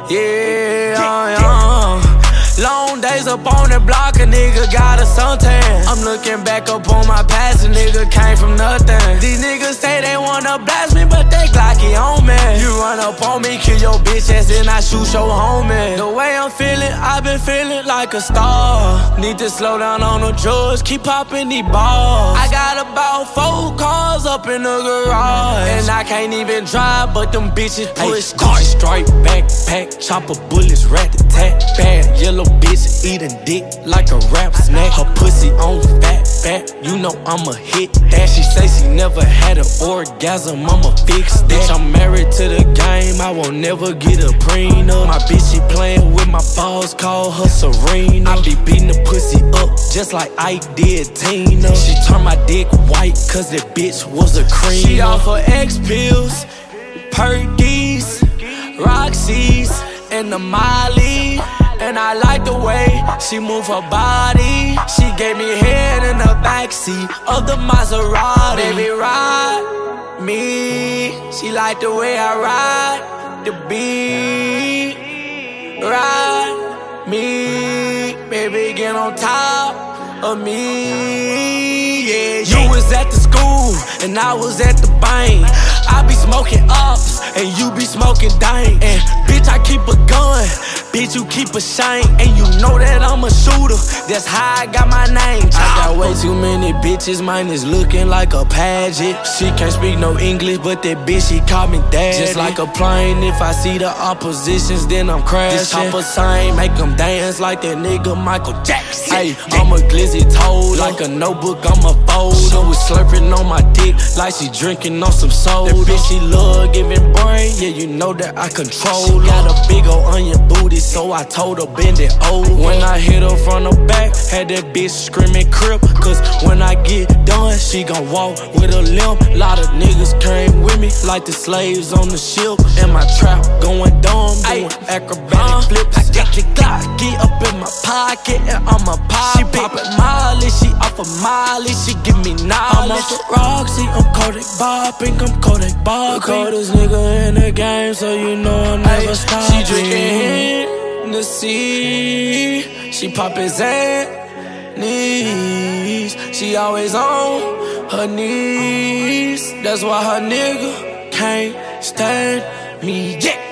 Long days up on the block, a nigga got a suntan. I'm looking back up on my past, a nigga came from nothing. These niggas say they wanna blast me, but they Glocky on me. You run up on me, kill your bitch ass, and I shoot your homie. The way I'm feeling, I've been feeling like a star. Need to slow down on the drugs, keep popping these balls. I got about 4 cars up in the garage, and I can't even drive, but them bitches push cars. Stripe backpack, chopper bullets, rat-a-tat. Bad yellow bitch eating dick like a rap snack. Her pussy on fat, you know I'ma hit that. She say she never had an orgasm, I'ma fix that. Bitch, I'm married to the game, I won't never get a prenup. My bitch, she playing with my balls, call her Serena. I be beating the pussy up just like I did Tina. She turned my dick white cause that bitch was a cream. She off her X pills, Perkies, Roxy's, and the Molly. And I like the way she move her body. She gave me head in the backseat of the Maserati. Baby, ride me. She like the way I ride the beat. Ride me, baby, get on top of me. Yeah, you was at the school and I was at the bank. I be smoking ups and you be smoking dank. And bitch, I keep a gun, bitch, you keep a shank. And you know that I'm a shooter, that's how I got my name. I got way too many bitches, mine is looking like a pageant. She can't speak no English, but that bitch, she call me daddy. Just like a plane, if I see the oppositions, then I'm crashing. This chopper sign, make them dance like that nigga Michael Jackson. Hey, I'm a glizzy toad, like a notebook, I'm a folder. Was slurping on my dick, like she drinking on some soda. That bitch, she love giving brain, yeah, you know that I control. She got a big ol' onion booty, so I told her bend it over. When I hit her from the back, had that bitch screaming crip. Cause when I get done, she gon' walk with a limp. Lot of niggas came with me, like the slaves on the ship. And my trap going dumb, doing acrobatic flips. I got the Glocky up in my pocket, and I'm a pop. She poppin' Molly, she off of Molly, she give me knowledge. I'm off of Roxy, I'm Kodak bopping, I'm Kodak bopping. The coldest nigga in the game, so you know I'm never stopping. She drinking Hennessy, she poppin' Xannies. She always on her knees, that's why her nigga can't stand me yet.